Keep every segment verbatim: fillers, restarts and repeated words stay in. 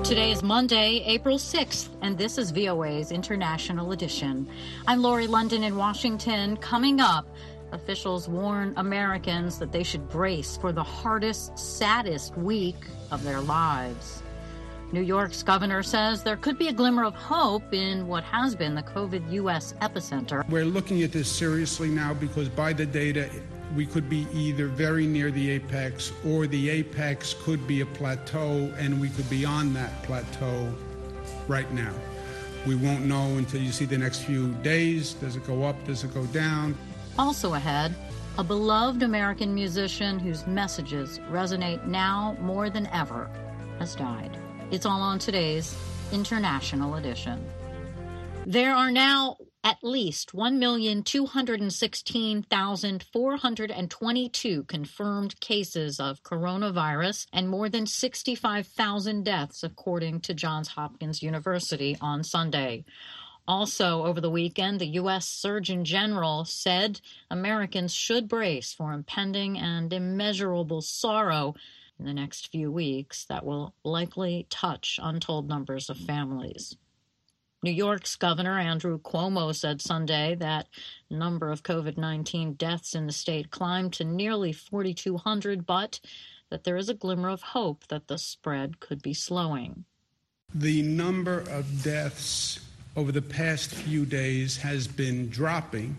Today is Monday, April sixth, and this is V O A's International Edition. I'm Lori London in Washington. Coming up, officials warn Americans that they should brace for the hardest, saddest week of their lives. New York's governor says there could be a glimmer of hope in what has been the COVID U S epicenter. We're looking at this seriously now because by the data, we could be either very near the apex or the apex could be a plateau and we could be on that plateau right now. We won't know until you see the next few days. Does it go up? Does it go down? Also ahead, a beloved American musician whose messages resonate now more than ever has died. It's all on today's International Edition. There are now at least one million two hundred sixteen thousand four hundred twenty-two confirmed cases of coronavirus and more than sixty-five thousand deaths, according to Johns Hopkins University on Sunday. Also, over the weekend, the U S Surgeon General said Americans should brace for impending and immeasurable sorrow in the next few weeks that will likely touch untold numbers of families. New York's Governor Andrew Cuomo said Sunday that the number of COVID nineteen deaths in the state climbed to nearly forty-two hundred, but that there is a glimmer of hope that the spread could be slowing. The number of deaths over the past few days has been dropping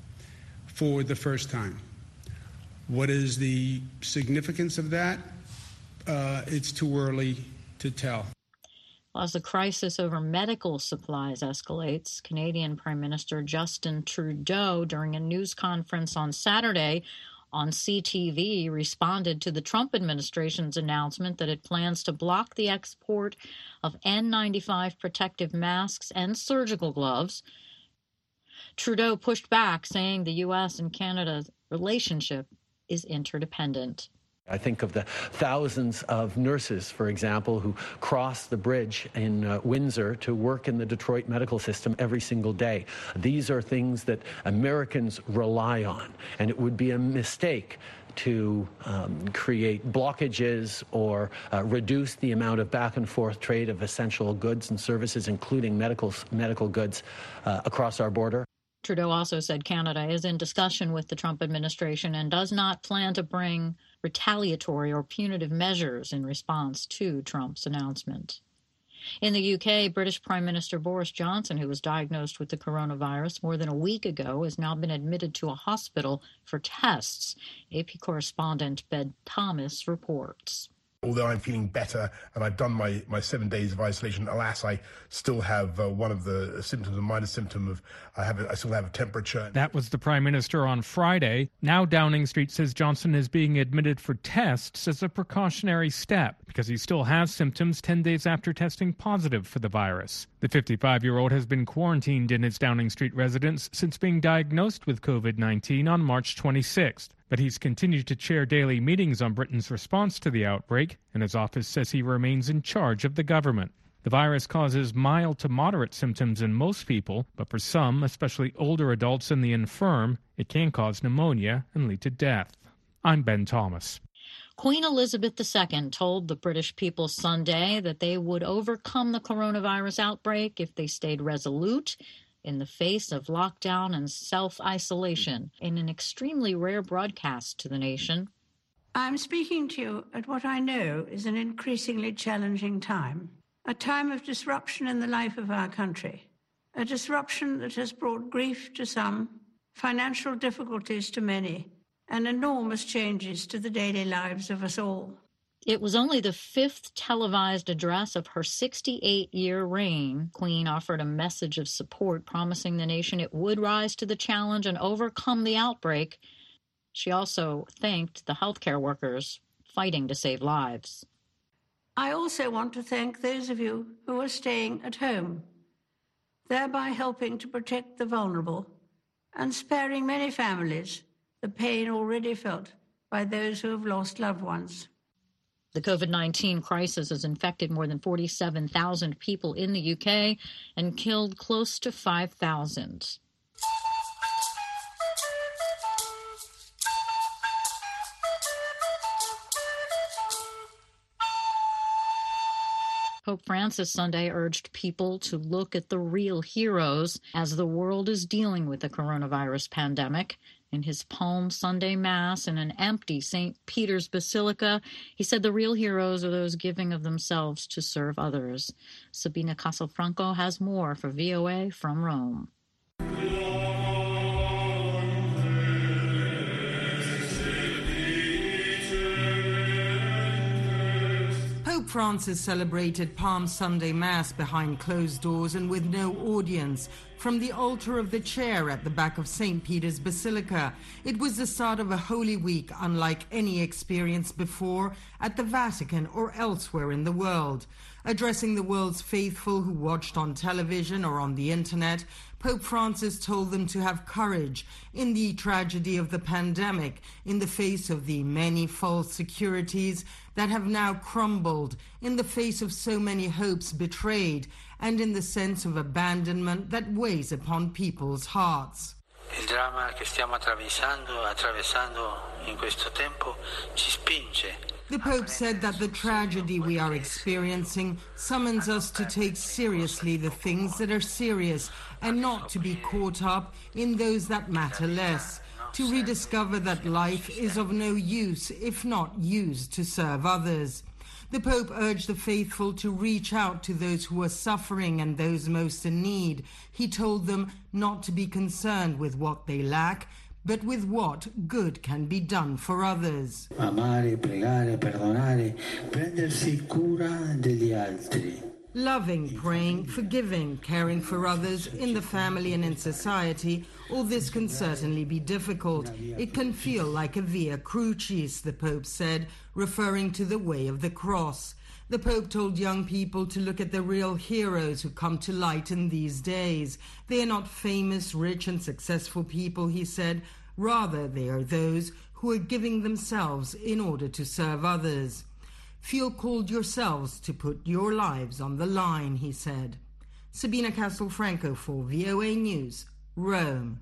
for the first time. What is the significance of that? Uh, it's too early to tell. As the crisis over medical supplies escalates, Canadian Prime Minister Justin Trudeau, during a news conference on Saturday on C T V, responded to the Trump administration's announcement that it plans to block the export of N ninety-five protective masks and surgical gloves. Trudeau pushed back, saying the U S and Canada's relationship is interdependent. I think of the thousands of nurses, for example, who cross the bridge in uh, Windsor to work in the Detroit medical system every single day. These are things that Americans rely on, and it would be a mistake to um, create blockages or uh, reduce the amount of back and forth trade of essential goods and services, including medical, medical goods, uh, across our border. Trudeau also said Canada is in discussion with the Trump administration and does not plan to bring retaliatory or punitive measures in response to Trump's announcement. In the U K, British Prime Minister Boris Johnson, who was diagnosed with the coronavirus more than a week ago, has now been admitted to a hospital for tests. A P correspondent Ben Thomas reports. Although I'm feeling better and I've done my, my seven days of isolation, alas, I still have uh, one of the symptoms, a minor symptom of I have a, I still have a temperature. That was the Prime Minister on Friday. Now Downing Street says Johnson is being admitted for tests as a precautionary step because he still has symptoms ten days after testing positive for the virus. The fifty-five-year-old has been quarantined in his Downing Street residence since being diagnosed with COVID nineteen on March twenty-sixth. But he's continued to chair daily meetings on Britain's response to the outbreak, and his office says he remains in charge of the government. The virus causes mild to moderate symptoms in most people, but for some, especially older adults and the infirm, it can cause pneumonia and lead to death. I'm Ben Thomas. Queen Elizabeth the Second told the British people Sunday that they would overcome the coronavirus outbreak if they stayed resolute in the face of lockdown and self-isolation in an extremely rare broadcast to the nation. I'm speaking to you at what I know is an increasingly challenging time, a time of disruption in the life of our country, a disruption that has brought grief to some, financial difficulties to many, and enormous changes to the daily lives of us all. It was only the fifth televised address of her sixty-eight-year reign. Queen offered a message of support, promising the nation it would rise to the challenge and overcome the outbreak. She also thanked the healthcare workers fighting to save lives. I also want to thank those of you who are staying at home, thereby helping to protect the vulnerable and sparing many families the pain already felt by those who have lost loved ones. The COVID nineteen crisis has infected more than forty-seven thousand people in the U K and killed close to five thousand. Pope Francis Sunday urged people to look at the real heroes as the world is dealing with the coronavirus pandemic. In his Palm Sunday Mass in an empty Saint Peter's Basilica, he said the real heroes are those giving of themselves to serve others. Sabina Castelfranco has more for V O A from Rome. Pope Francis celebrated Palm Sunday Mass behind closed doors and with no audience from the altar of the chair at the back of Saint Peter's Basilica. It was the start of a Holy Week unlike any experienced before at the Vatican or elsewhere in the world. Addressing the world's faithful who watched on television or on the internet, Pope Francis told them to have courage in the tragedy of the pandemic, in the face of the many false securities that have now crumbled, in the face of so many hopes betrayed, and in the sense of abandonment that weighs upon people's hearts. Il dramma che stiamo attraversando, attraversando in questo tempo ci spinge. The Pope said that the tragedy we are experiencing summons us to take seriously the things that are serious and not to be caught up in those that matter less, to rediscover that life is of no use if not used to serve others. The Pope urged the faithful to reach out to those who are suffering and those most in need. He told them not to be concerned with what they lack, but with what good can be done for others. Amare, pregare, perdonare, prendersi cura degli altri. Loving, praying, forgiving, caring for others in the family and in society, all this can certainly be difficult. It can feel like a via crucis, the Pope said, referring to the way of the cross. The Pope told young people to look at the real heroes who come to light in these days. They are not famous, rich and successful people, he said. Rather, they are those who are giving themselves in order to serve others. Feel called yourselves to put your lives on the line, he said. Sabina Castelfranco for V O A News, Rome.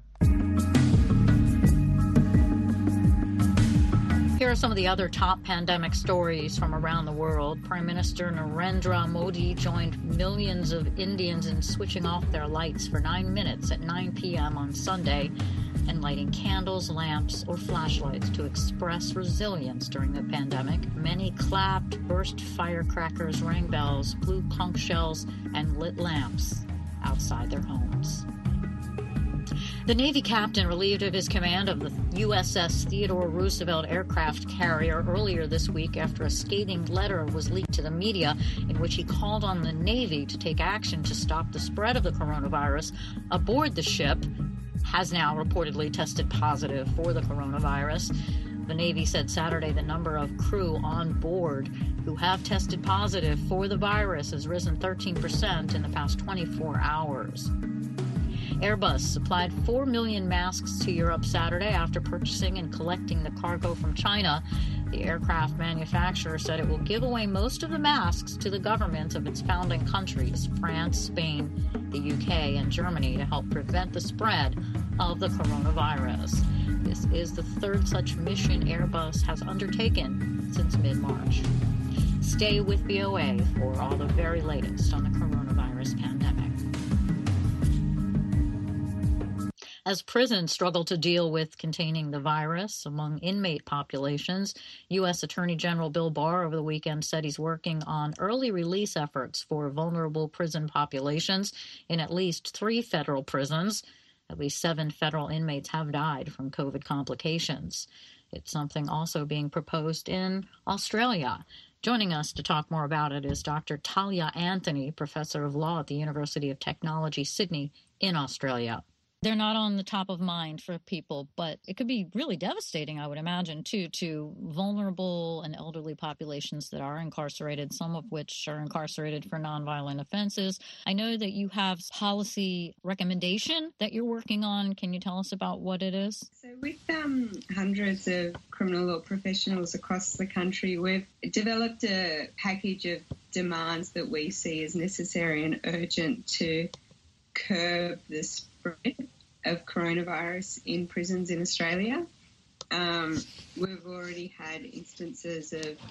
Here are some of the other top pandemic stories from around the world. Prime Minister Narendra Modi joined millions of Indians in switching off their lights for nine minutes at nine p.m. on Sunday and lighting candles, lamps, or flashlights to express resilience during the pandemic. Many clapped, burst firecrackers, rang bells, blew conch shells, and lit lamps outside their homes. The Navy captain relieved of his command of the U S S Theodore Roosevelt aircraft carrier earlier this week after a scathing letter was leaked to the media in which he called on the Navy to take action to stop the spread of the coronavirus aboard the ship has now reportedly tested positive for the coronavirus. The Navy said Saturday the number of crew on board who have tested positive for the virus has risen thirteen percent in the past twenty-four hours. Airbus supplied four million masks to Europe Saturday after purchasing and collecting the cargo from China. The aircraft manufacturer said it will give away most of the masks to the governments of its founding countries, France, Spain, the U K, and Germany, to help prevent the spread of the coronavirus. This is the third such mission Airbus has undertaken since mid-March. Stay with V O A for all the very latest on the coronavirus pandemic. As prisons struggle to deal with containing the virus among inmate populations, U S Attorney General Bill Barr over the weekend said he's working on early release efforts for vulnerable prison populations in at least three federal prisons. At least seven federal inmates have died from COVID complications. It's something also being proposed in Australia. Joining us to talk more about it is Doctor Talia Anthony, Professor of Law at the University of Technology, Sydney, in Australia. They're not on the top of mind for people, but it could be really devastating, I would imagine, too, to vulnerable and elderly populations that are incarcerated, some of which are incarcerated for nonviolent offenses. I know that you have policy recommendation that you're working on. Can you tell us about what it is? So with um, hundreds of criminal law professionals across the country, we've developed a package of demands that we see as necessary and urgent to curb the spread of coronavirus in prisons in Australia. Um, we've already had instances of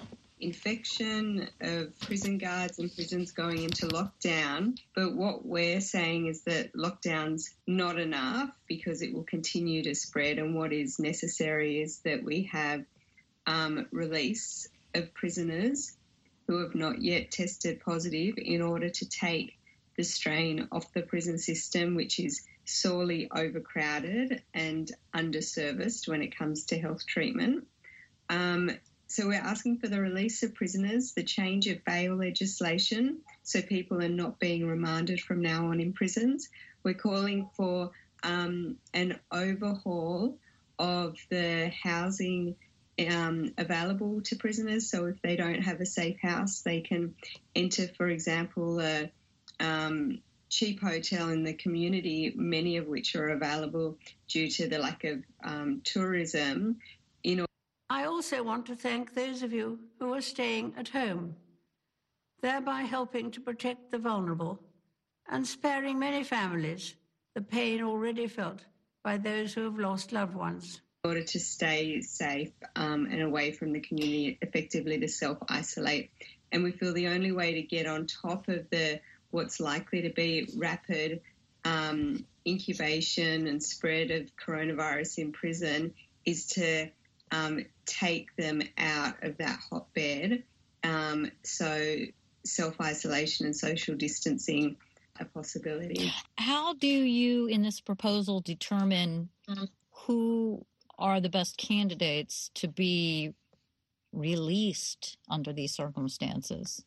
infection of prison guards and prisons going into lockdown. But what we're saying is that lockdown's not enough because it will continue to spread, and what is necessary is that we have um, release of prisoners who have not yet tested positive in order to take the strain off the prison system, which is sorely overcrowded and underserviced when it comes to health treatment. Um, so we're asking for the release of prisoners, the change of bail legislation so people are not being remanded from now on in prisons. We're calling for um, an overhaul of the housing um, available to prisoners. So if they don't have a safe house, they can enter, for example, a um, cheap hotel in the community, many of which are available due to the lack of um, tourism. In I also want to thank those of you who are staying at home, thereby helping to protect the vulnerable and sparing many families the pain already felt by those who have lost loved ones. In order to stay safe um, and away from the community, effectively to self-isolate. And we feel the only way to get on top of the what's likely to be rapid um, incubation and spread of coronavirus in prison is to um, take them out of that hotbed. Um, so self-isolation and social distancing a possibility. How do you, in this proposal, determine who are the best candidates to be released under these circumstances?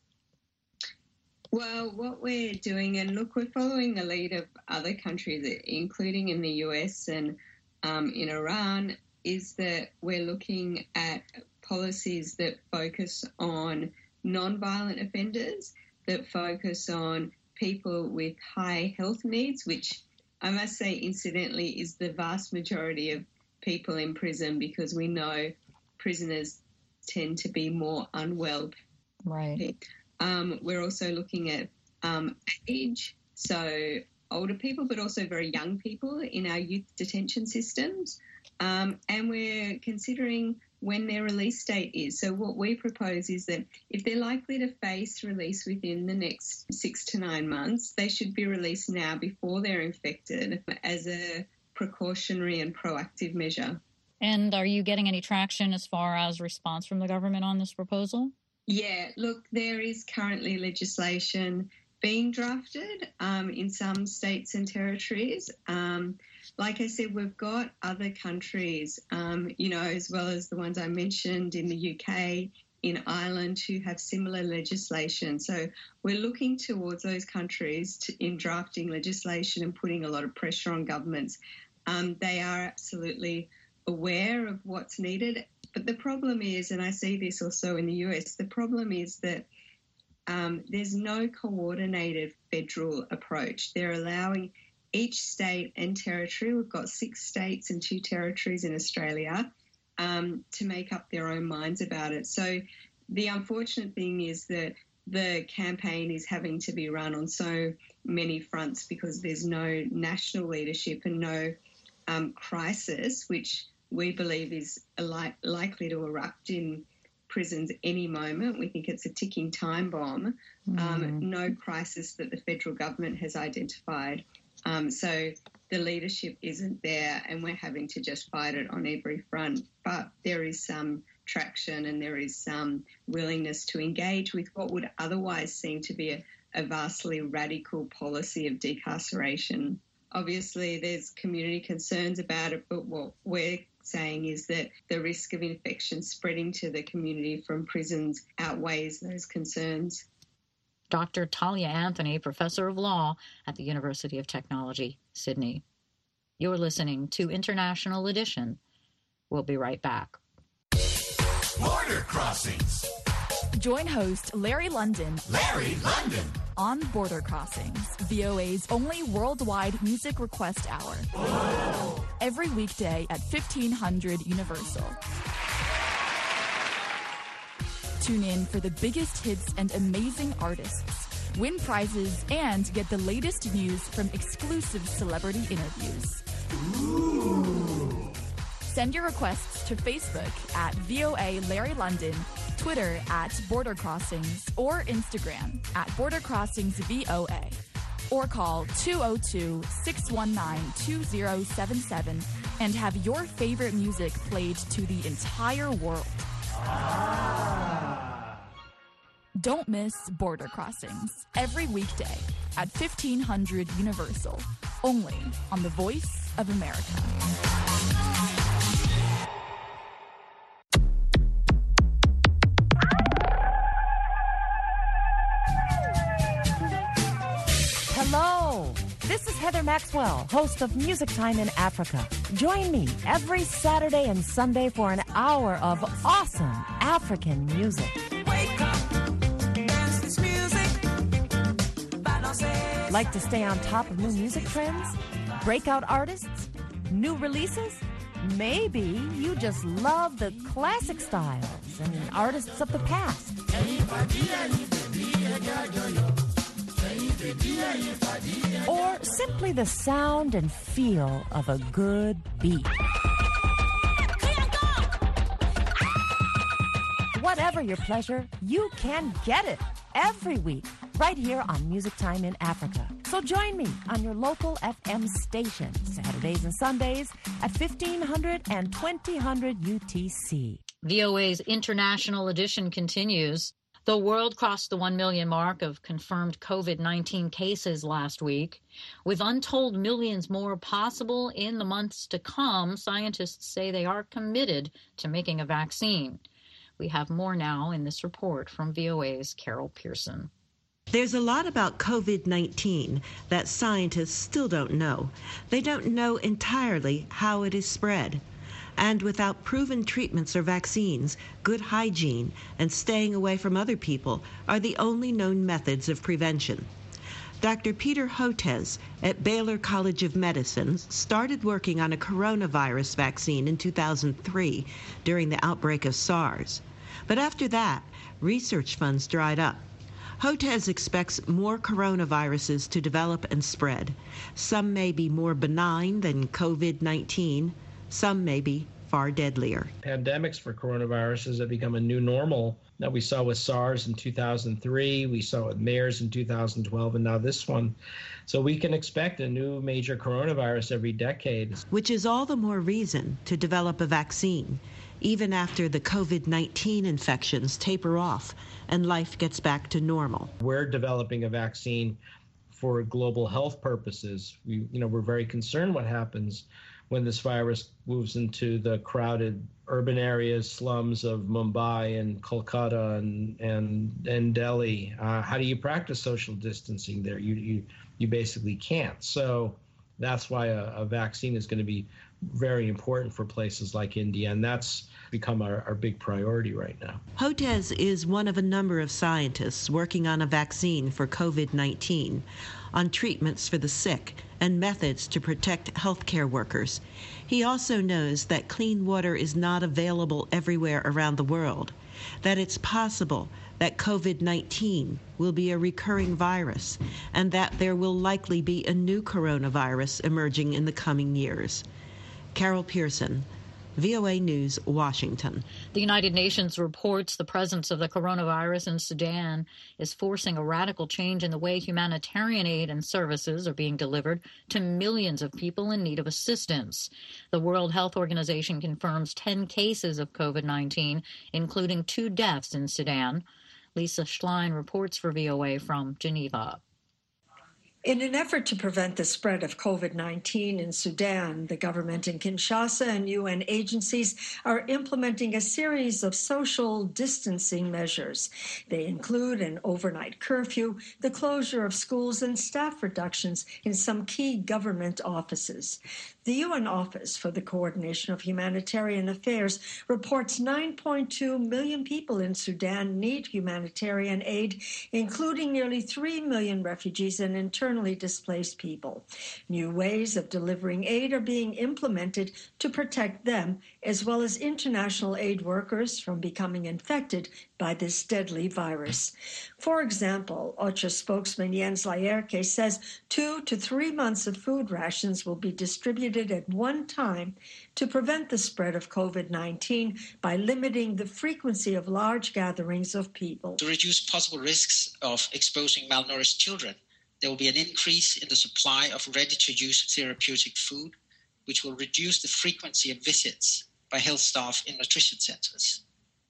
Well, what we're doing, and look, we're following the lead of other countries, including in the U S and um, in Iran, is that we're looking at policies that focus on non-violent offenders, that focus on people with high health needs, which I must say, incidentally, is the vast majority of people in prison, because we know prisoners tend to be more unwell. Right. Um, we're also looking at um, age, so older people, but also very young people in our youth detention systems. Um, and we're considering when their release date is. So what we propose is that if they're likely to face release within the next six to nine months, they should be released now before they're infected as a precautionary and proactive measure. And are you getting any traction as far as response from the government on this proposal? Yeah, look, there is currently legislation being drafted um, in some states and territories. Um, like I said, we've got other countries, um, you know, as well as the ones I mentioned in the U K, in Ireland, who have similar legislation. So we're looking towards those countries to, in drafting legislation and putting a lot of pressure on governments. Um, they are absolutely aware of what's needed. But the problem is, and I see this also in the U S, the problem is that um, there's no coordinated federal approach. They're allowing each state and territory, we've got six states and two territories in Australia, um, to make up their own minds about it. So the unfortunate thing is that the campaign is having to be run on so many fronts because there's no national leadership and no um, crisis, which we believe is li- likely to erupt in prisons any moment. We think it's a ticking time bomb. Mm. Um, no crisis that the federal government has identified. Um, so the leadership isn't there, and we're having to just fight it on every front. But there is some traction and there is some willingness to engage with what would otherwise seem to be a, a vastly radical policy of decarceration. Obviously, there's community concerns about it, but what we're saying is that the risk of infection spreading to the community from prisons outweighs those concerns. Doctor Talia Anthony, Professor of Law at the University of Technology, Sydney. You're listening to International Edition. We'll be right back. Border Crossings. Join host Larry London. Larry London. On Border Crossings, V O A's only worldwide music request hour. Whoa. Every weekday at fifteen hundred Universal. Tune in for the biggest hits and amazing artists, win prizes, and get the latest news from exclusive celebrity interviews. Ooh. Send your requests to Facebook at V O A Larry London Twitter at Border Crossings, or Instagram at Border Crossings V O A. Or call two oh two, six one nine, two oh seven seven and have your favorite music played to the entire world. Ah. Don't miss Border Crossings every weekday at fifteen hundred Universal, only on the Voice of America. Hello, this is Heather Maxwell, host of Music Time in Africa. Join me every Saturday and Sunday for an hour of awesome African music. Wake up, dance this music. Like to stay on top of new music trends? Breakout artists? New releases? Maybe you just love the classic styles and artists of the past. Or simply the sound and feel of a good beat. Whatever your pleasure, you can get it every week right here on Music Time in Africa. So join me on your local F M station, Saturdays and Sundays at fifteen hundred and twenty hundred U T C. V O A's International Edition continues. The world crossed the one million mark of confirmed COVID nineteen cases last week. With untold millions more possible in the months to come, scientists say they are committed to making a vaccine. We have more now in this report from V O A's Carol Pearson. There's a lot about COVID nineteen that scientists still don't know. They don't know entirely how it is spread. And without proven treatments or vaccines, good hygiene and staying away from other people are the only known methods of prevention. Doctor Peter Hotez at Baylor College of Medicine started working on a coronavirus vaccine in two thousand three during the outbreak of SARS. But after that, research funds dried up. Hotez expects more coronaviruses to develop and spread. Some may be more benign than COVID nineteen. Some may be far deadlier. Pandemics for coronaviruses have become a new normal that we saw with SARS in two thousand three, we saw with MERS in two thousand twelve, and now this one. So we can expect a new major coronavirus every decade. Which is all the more reason to develop a vaccine, even after the COVID nineteen infections taper off and life gets back to normal. We're developing a vaccine for global health purposes. We, you know, we're very concerned what happens when this virus moves into the crowded urban areas, slums of Mumbai and Kolkata and and, and Delhi. Uh, how do you practice social distancing there? You you you basically can't. So that's why a, a vaccine is going to be very important for places like India, and that's become our, our big priority right now. Hotez is one of a number of scientists working on a vaccine for COVID nineteen, on treatments for the sick, and methods to protect healthcare workers. He also knows that clean water is not available everywhere around the world, that it's possible that COVID nineteen will be a recurring virus, and that there will likely be a new coronavirus emerging in the coming years. Carol Pearson, V O A News, Washington. The United Nations reports the presence of the coronavirus in Sudan is forcing a radical change in the way humanitarian aid and services are being delivered to millions of people in need of assistance. The World Health Organization confirms ten cases of COVID nineteen, including two deaths in Sudan. Lisa Schlein reports for V O A from Geneva. In an effort to prevent the spread of COVID nineteen in Sudan, the government in Kinshasa and U N agencies are implementing a series of social distancing measures. They include an overnight curfew, the closure of schools, and staff reductions in some key government offices. The U N Office for the Coordination of Humanitarian Affairs reports nine point two million people in Sudan need humanitarian aid, including nearly three million refugees and internally displaced people. New ways of delivering aid are being implemented to protect them, as well as international aid workers from becoming infected by this deadly virus. For example, OCHA spokesman Jens Laerke says two to three months of food rations will be distributed needed at one time to prevent the spread of COVID nineteen by limiting the frequency of large gatherings of people. To reduce possible risks of exposing malnourished children, there will be an increase in the supply of ready-to-use therapeutic food, which will reduce the frequency of visits by health staff in nutrition centers.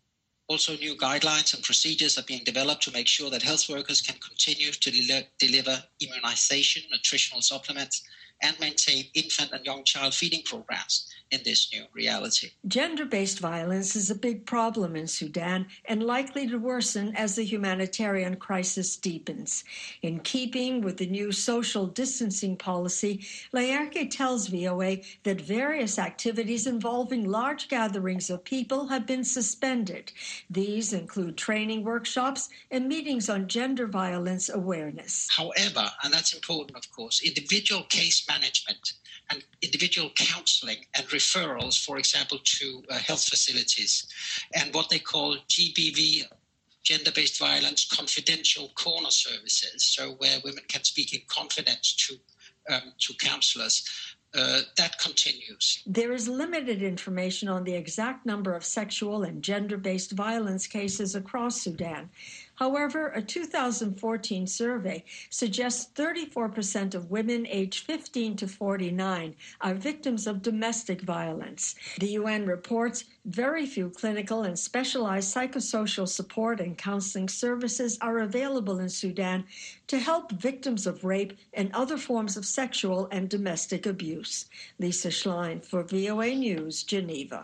Also, new guidelines and procedures are being developed to make sure that health workers can continue to del- deliver immunization, nutritional supplements, and maintain infant and young child feeding programs in this new reality. Gender-based violence is a big problem in Sudan and likely to worsen as the humanitarian crisis deepens. In keeping with the new social distancing policy, Layerke tells V O A that various activities involving large gatherings of people have been suspended. These include training workshops and meetings on gender violence awareness. However, and that's important, of course, individual case management and individual counseling and referrals, for example, to uh, health facilities, and what they call G B V, gender-based violence confidential corner services, so where women can speak in confidence to um, to counselors. Uh, that continues. There is limited information on the exact number of sexual and gender-based violence cases across Sudan. However, a two thousand fourteen survey suggests thirty-four percent of women aged fifteen to forty-nine are victims of domestic violence. The U N reports very few clinical and specialized psychosocial support and counseling services are available in Sudan to help victims of rape and other forms of sexual and domestic abuse. Lisa Schlein for V O A News, Geneva.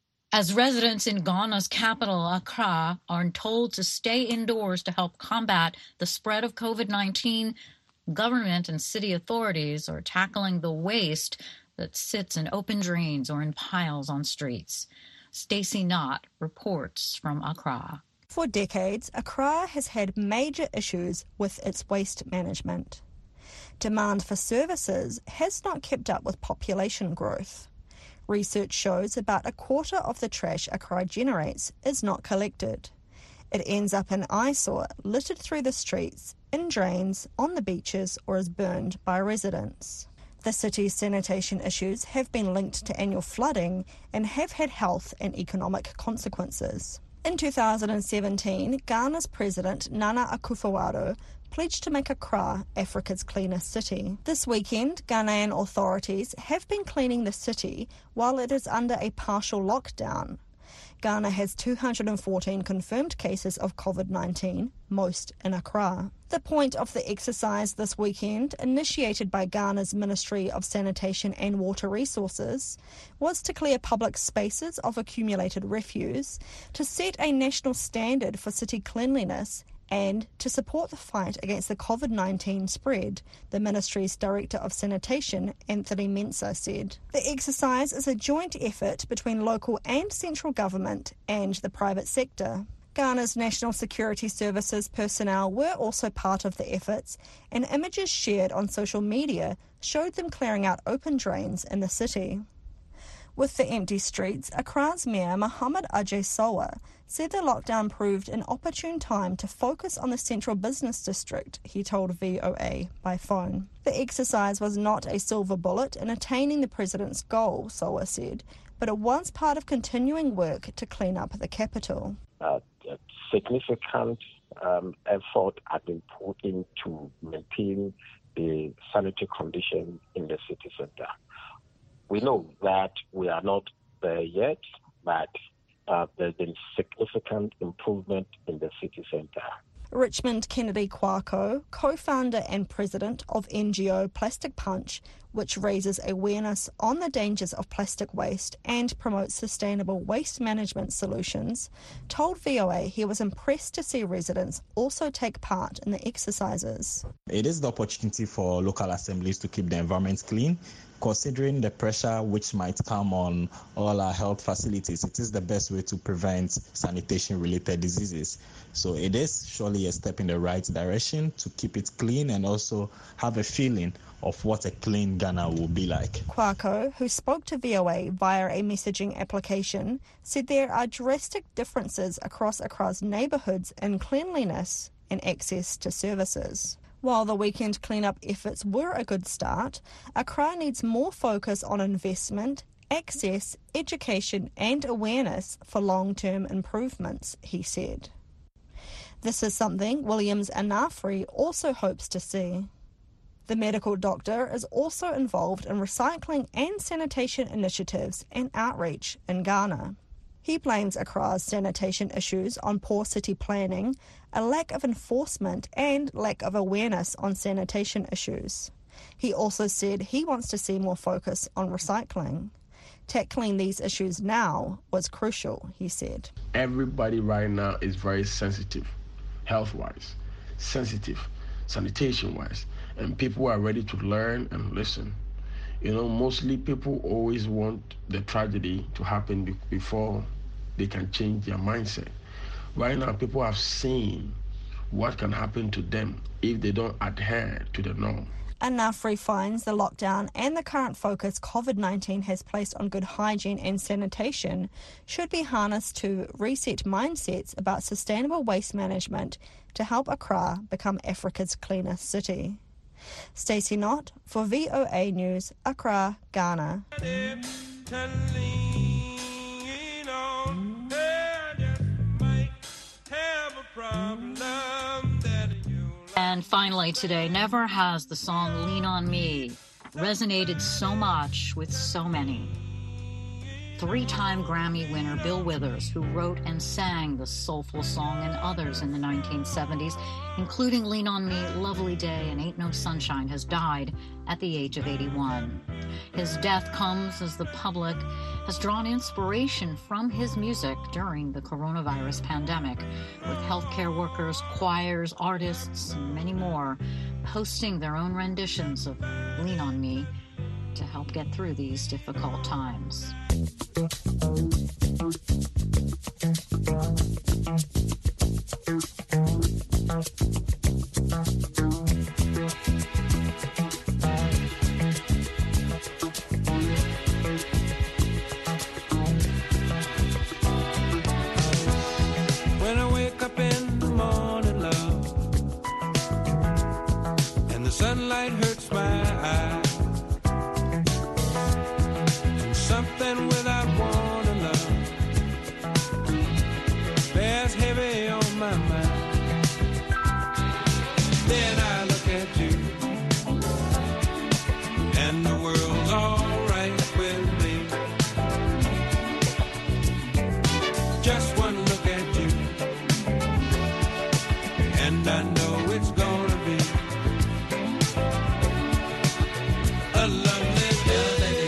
As residents in Ghana's capital, Accra, are told to stay indoors to help combat the spread of COVID nineteen, government and city authorities are tackling the waste that sits in open drains or in piles on streets. Stacey Knott reports from Accra. For decades, Accra has had major issues with its waste management. Demand for services has not kept up with population growth. Research shows about a quarter of the trash Accra generates is not collected. It ends up in eyesore, littered through the streets, in drains, on the beaches, or is burned by residents. The city's sanitation issues have been linked to annual flooding and have had health and economic consequences. In two thousand seventeen, Ghana's president, Nana Akufo-Addo, pledged to make Accra Africa's cleanest city. This weekend, Ghanaian authorities have been cleaning the city while it is under a partial lockdown. Ghana has two hundred fourteen confirmed cases of COVID nineteen, most in Accra. The point of the exercise this weekend, initiated by Ghana's Ministry of Sanitation and Water Resources, was to clear public spaces of accumulated refuse, to set a national standard for city cleanliness, and to support the fight against the COVID nineteen spread, the ministry's Director of Sanitation, Anthony Mensah, said. The exercise is a joint effort between local and central government and the private sector. Ghana's National Security Services personnel were also part of the efforts, and images shared on social media showed them clearing out open drains in the city. With the empty streets, Accra's Mayor Mohamed Ajay Sowa said the lockdown proved an opportune time to focus on the central business district, he told V O A by phone. The exercise was not a silver bullet in attaining the president's goal, Sowa said, but it was part of continuing work to clean up the capital. Uh, a significant um, effort has been put in to maintain the sanitary condition in the city center. We know that we are not there yet, but uh, there's been significant improvement in the city center. Richmond Kennedy Kwako, co-founder and president of N G O Plastic Punch, which raises awareness on the dangers of plastic waste and promotes sustainable waste management solutions, told V O A he was impressed to see residents also take part in the exercises. It is the opportunity for local assemblies to keep the environment clean. Considering the pressure which might come on all our health facilities, it is the best way to prevent sanitation-related diseases. So it is surely a step in the right direction to keep it clean and also have a feeling of what a clean Ghana will be like. Kwako, who spoke to V O A via a messaging application, said there are drastic differences across Accra's neighbourhoods in cleanliness and access to services. While the weekend cleanup efforts were a good start, Accra needs more focus on investment, access, education and awareness for long-term improvements, he said. This is something Williams Anafri also hopes to see. The medical doctor is also involved in recycling and sanitation initiatives and outreach in Ghana. He blames Accra's sanitation issues on poor city planning, a lack of enforcement and lack of awareness on sanitation issues. He also said he wants to see more focus on recycling. Tackling these issues now was crucial, he said. Everybody right now is very sensitive, health-wise, sensitive, sanitation-wise, and people are ready to learn and listen. You know, mostly people always want the tragedy to happen be- before they can change their mindset. Right now, people have seen what can happen to them if they don't adhere to the norm. Anafri finds the lockdown and the current focus COVID nineteen has placed on good hygiene and sanitation should be harnessed to reset mindsets about sustainable waste management to help Accra become Africa's cleanest city. Stacey Knott for V O A News, Accra, Ghana. And finally today, never has the song Lean on Me resonated so much with so many. Three-time Grammy winner Bill Withers, who wrote and sang the soulful song and others in the nineteen seventies, including Lean on Me, Lovely Day, and Ain't No Sunshine, has died at the age of eighty-one. His death comes as the public has drawn inspiration from his music during the coronavirus pandemic, with healthcare workers, choirs, artists, and many more posting their own renditions of Lean on Me to help get through these difficult times. When I wake up in the morning, love, and the sunlight hurts my eyes, something without wanting love bears heavy on my mind. Then I look at you, and the world's all right with me. Just one look at you, and I know it's gonna be a lovely day.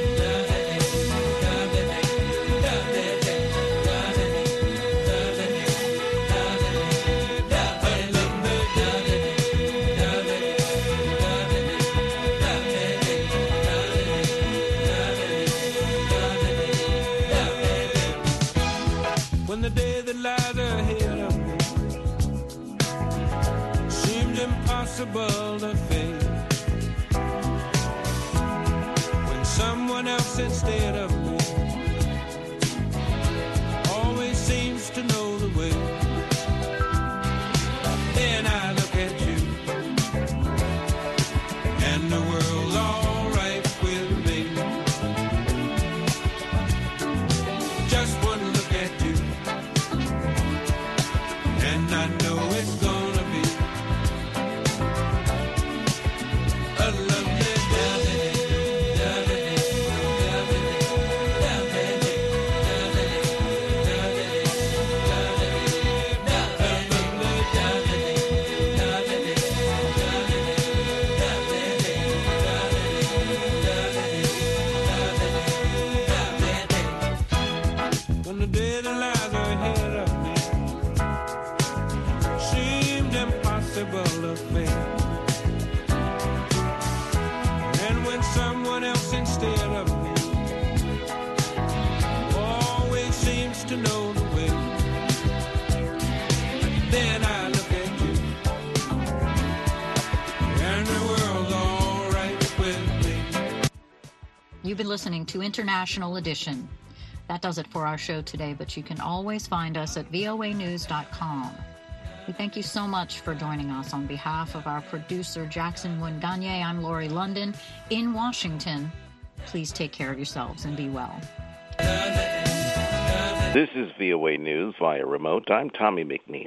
When the day that lies ahead of me seems impossible to face, when someone else instead of me always seems to know the way, then I look at you, and the world's all right with me. Just one look at you, and I know it's gonna be a lovely day. When the day that lies ahead of me seemed impossible to face, and when someone else instead of me always seems to know the way, then I look at you, and the world's all right with me. You've been listening to International Edition. That does it for our show today, but you can always find us at V O A news dot com. We thank you so much for joining us. On behalf of our producer, Jackson Wunganye, I'm Lori London in Washington. Please take care of yourselves and be well. This is V O A News via remote. I'm Tommy McNeil.